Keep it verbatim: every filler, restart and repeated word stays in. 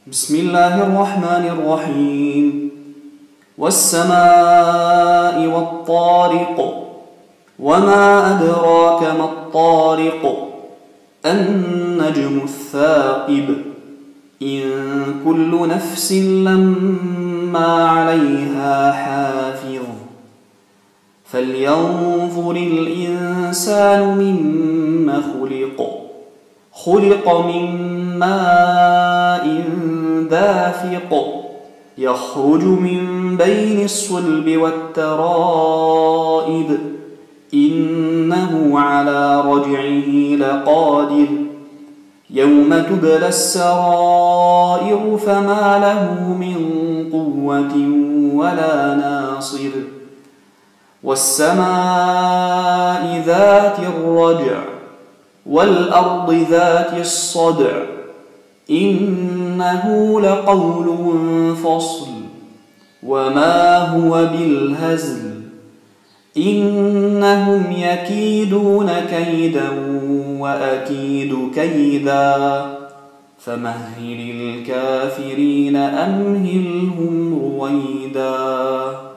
بسم الله الرحمن الرحيم والسماء والطارق وما أدراك ما الطارق النجم الثاقب إن كل نفس لما عليها حافظ فلينظر الإنسان مما خلق خلق من ماء دافق يخرج من بين الصلب والترائب إنه على رجعه لقادر يوم تبلى السرائر فما له من قوة ولا ناصر والسماء ذات الرجع والأرض ذات الصدع إنه لقول فصل وما هو بالهزل إنهم يكيدون كيدا وأكيد كيدا فمهل الكافرين أمهلهم رويدا.